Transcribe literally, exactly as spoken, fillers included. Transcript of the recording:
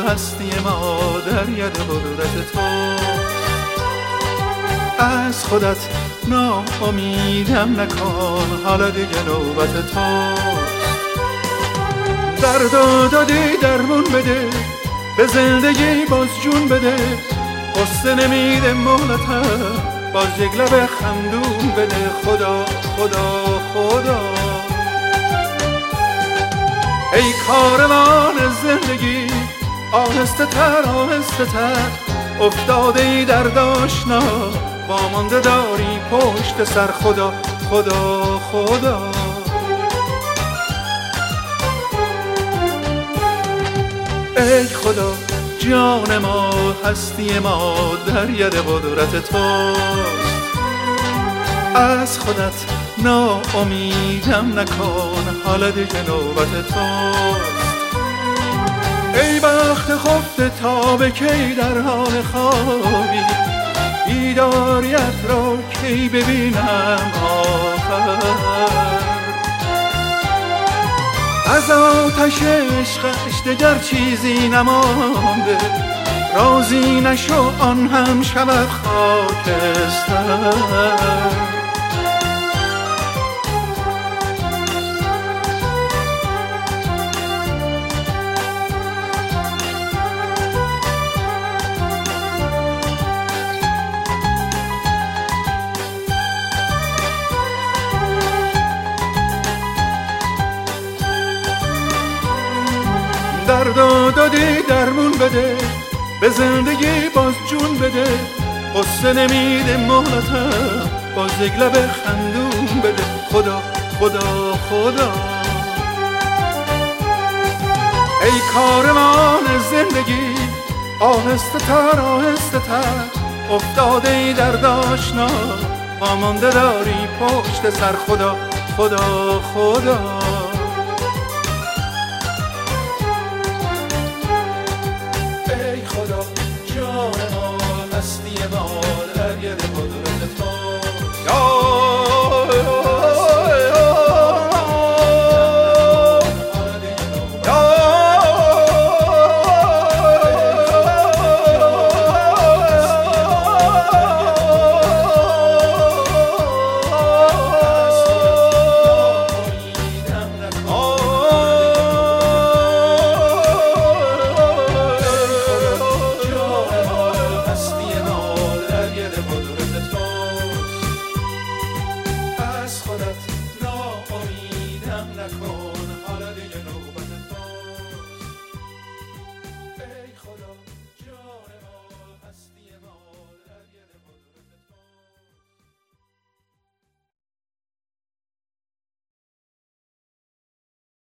هستی ما در ید قدرت تو. از خودت ناامیدم نکن، حالا دیگه نوبت تو. درد دادی درمون بده، به زندگی باز جون بده. قصه نمیده مهلتم، باز یک لب خندون بده. خدا خدا خدا ای کاروان زندگی، آهسته تر آهسته تر. افتاده ای در داشنا، وامانده داری پشت سر. خدا خدا خدا ای خدا، جان ما هستی ما در ید قدرت توست. از خودت ناامیدم نکن، حالا دیگه نوبت توست. ای بخت خفته تا به کی در حال خوابی، بیداریت را کی ببینم آخر. از آتش عشقش دگر چیزی نمانده، راضی نشو آن هم شود خاکستر. درد دادی درمون بده، به زندگی باز جون بده. قصه نمیده مهلتم، باز یک لب خندون بده. خدا خدا خدا ای کاروان زندگی، آهسته تر آهسته تر. افتاده ای در داشنا، وامانده داری پشت سر. خدا خدا خدا ای خدا، جان